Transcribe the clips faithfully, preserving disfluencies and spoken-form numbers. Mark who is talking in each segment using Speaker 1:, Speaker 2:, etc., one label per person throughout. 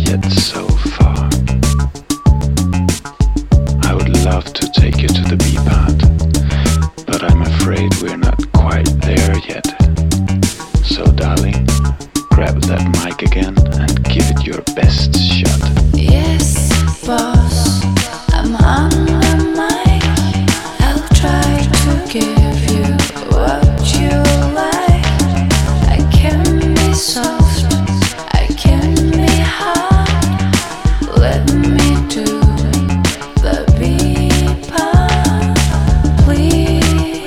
Speaker 1: yet so far. I would love to take you to the B part, but I'm afraid we're not quite there yet. So darling, grab that mic again and give it your best shot.
Speaker 2: Yes, boss, I'm on the mic. I'll try to give you what you like. I can be soft, I can be hard. Let me do the B part, please,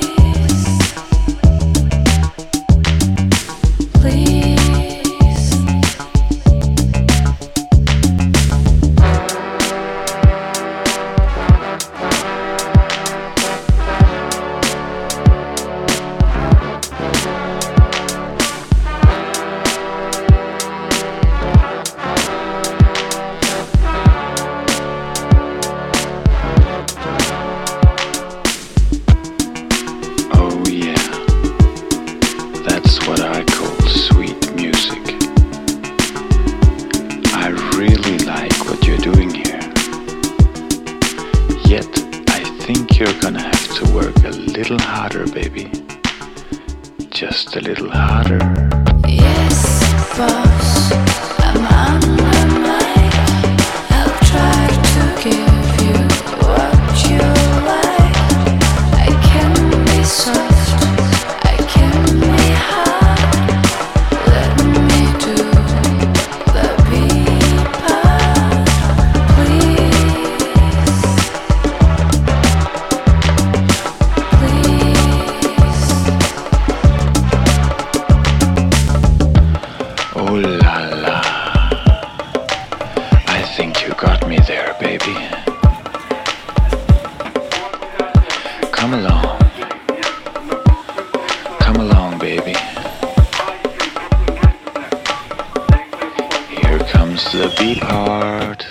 Speaker 2: please.
Speaker 1: Oh yeah, that's what I call sweet music. I really like what you're doing here. Yet, I think you're gonna have to work a little harder, baby. Just a little harder.
Speaker 2: Yes, boss, I'm on the mic. I'll try to give you what you like. I can be soft, I can be hard. Let me do the B part, please, please.
Speaker 1: Oh la la. I think you got me there, baby. Come along. Come along, baby. Here comes the B part.